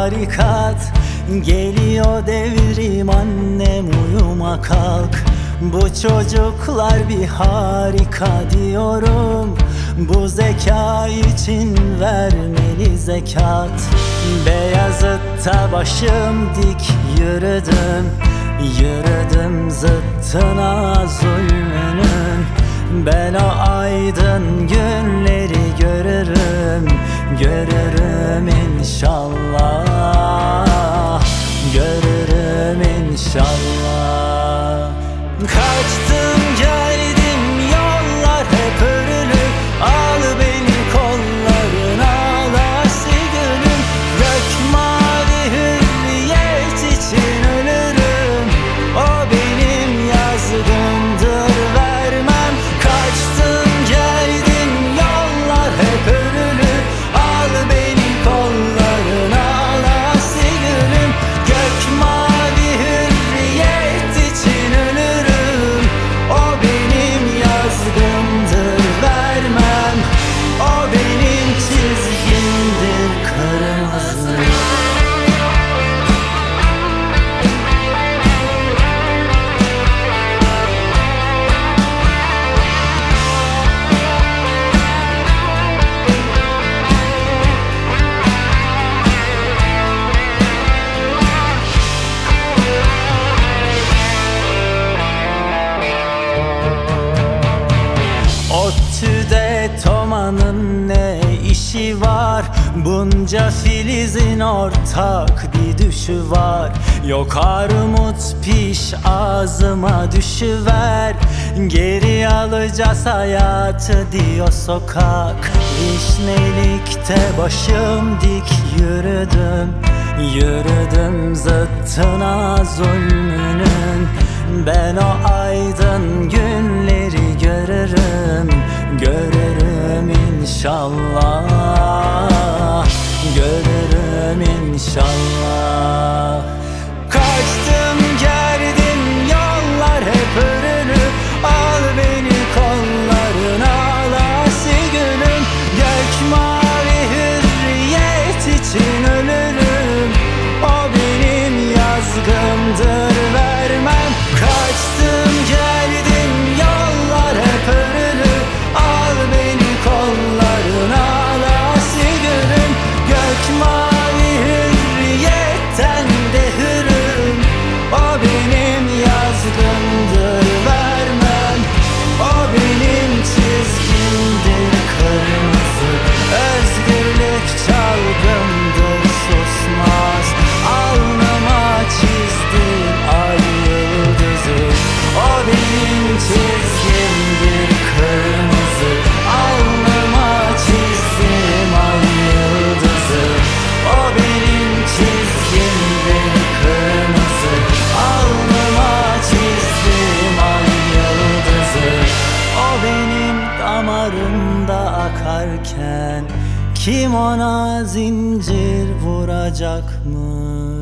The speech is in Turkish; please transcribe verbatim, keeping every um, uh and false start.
tarikat. Geliyor devrim annem, uyuma kalk. Bu çocuklar bir harika diyorum. Bu zeka için vermeli zekat. Beyazıt'ta başım dik yürüdüm, yürüdüm zıttına zulmünün. Ben o aydın günleri görürüm, görürüm inşallah, görürüm inşallah. Kaçtım geldim yollar hep örülü, al beni kollarına alası gönül. Gök mavi hürriyet için ölürüm, o benim yazgımdır vermem. Kaçtım geldim yollar hep örülü, al beni kollarına alası gönül. Gök mavi hürriyet için ölürüm, o benim yazgımdır vermem. O benim çizgimdir kırmızı. ODTÜ'de Toma'nın ne işi var? Bunca filizin ortak bir düşü var. Yok armut piş ağzıma düşüver, geri alacağız hayatı diyor sokak. Vişnelikte başım dik yürüdüm, yürüdüm zıttına zulmünün. Ben o aydın günleri görürüm, görürüm inşallah, görürüm inşallah. Kaçtım geldim yollar hep örülü, al beni kollarına alası gönül. Gök mavi hürriyet için ölürüm, o benim yazgımdır vermem. Kaçtım geldim yollar hep örülü, al beni kollarına alası gönül. Gök mavi hürriyetten de hürüm, o benim yazgımdır vermem. O benim çizgimdir kırmızı, özgürlük çalgımdır susmaz. Alnıma çizdim ay yıldızı, o benim çizgimdir kırmızı. Alnıma çizdim ay yıldızı, o benim çizgimdir kırmızı. Alnıma çizdim ay yıldızı, o benim damarımda akarken kim ona zincir vuracak mı?